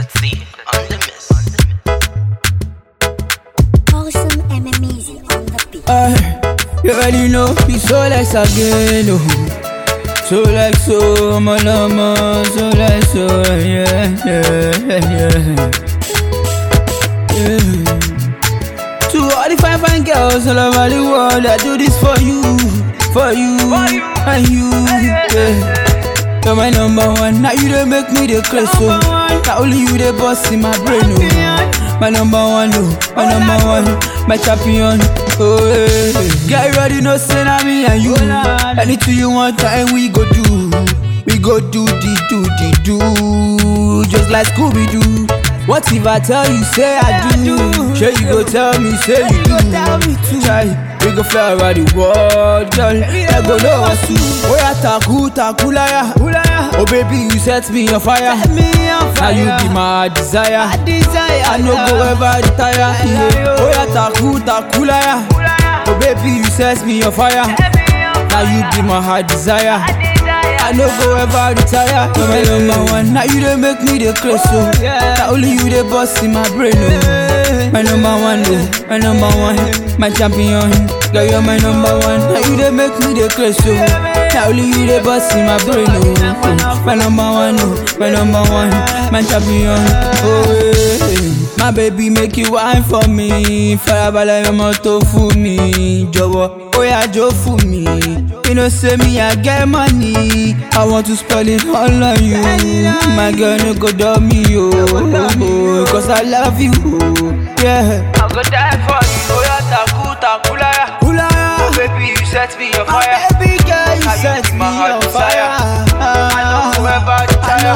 C on the miss. Awesome MMEZ on the beat. You already know me so like again, oh. So like so, my lama, so like so, yeah. To all the fine girls all over the world, I do this for you, and you, yeah. You're my number one, now you don't make me the crazy, so not only you the boss in my brain, oh. My number one, oh, my number one, my champion, oh yeah. Girl, you already know, say na me and you. Anything you want, time we go do. We go do, just like Scooby-Doo. What if I tell you, say I do? Sure you go tell me, say you do. Try, we go fly around the world, girl. I go know what's to. Oh yeah, takulaya. Oh baby, you set me on fire. Now you be my desire. I no go ever retire. Yeah. Oh yeah, takulaya. Oh baby, you set me on fire. Now you be my heart desire. I no go ever retire. You're my number one. Now you don't make me the crazy, so not only you the boss in my brain, oh. My number one, oh, my number one, my champion. Girl, you're my number one. Now you don't make me the crazy, so not only you the boss in my brain, oh. My number one, oh, my number one, my champion. Oh yeah. My baby make you wine for me. Farabala your motto for me. Jowo, oh yeah, Joe for me. You know say me I get money. I want to spend it all on you. My girl no go dumb me, oh, cause I love you, yeah. I go die for you. Oh yeah, takulaya. Oh baby, you set me on fire. Oh baby girl, you set me on fire. I know whoever retire.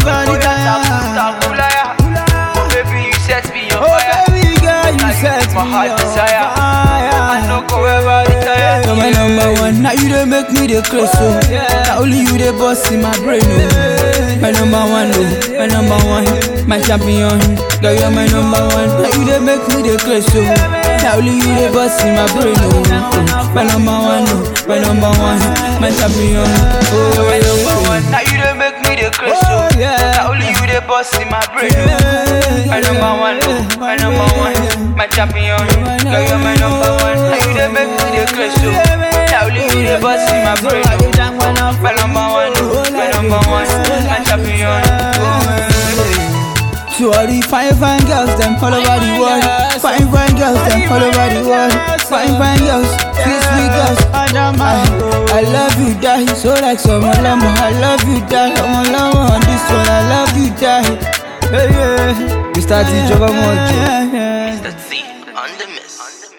Takulaya. Oh baby, you set me on fire. Oh baby girl, you set me on fire. I know whoever retire. You're my number one. Now you don't make me the crazy, so not only you the boss in my brain, oh. My number one, oh, my number one, my champion. Girl, you're my number one. Now you don't make me the crazy, so not only you the boss in my brain, oh. My number one, oh, my number one, my champion. Oh, my number one. Now you don't make me the crazy, so not only you the boss in my brain, oh. My number one, oh, my number one, my champion. Girl, you're my number one. Now you don't make me the crazy, so now only you the boss in my brain, oh. My number one, oh, my number one, my champion. To all the fine girls, them all over the world. Fine girls, them all over the world. Fine girls, sweet girls. I love you, die. So like some lama, I love you, die. I'm lama on this one, I love you, die. Yeah. We started job, Mr. C on the miss.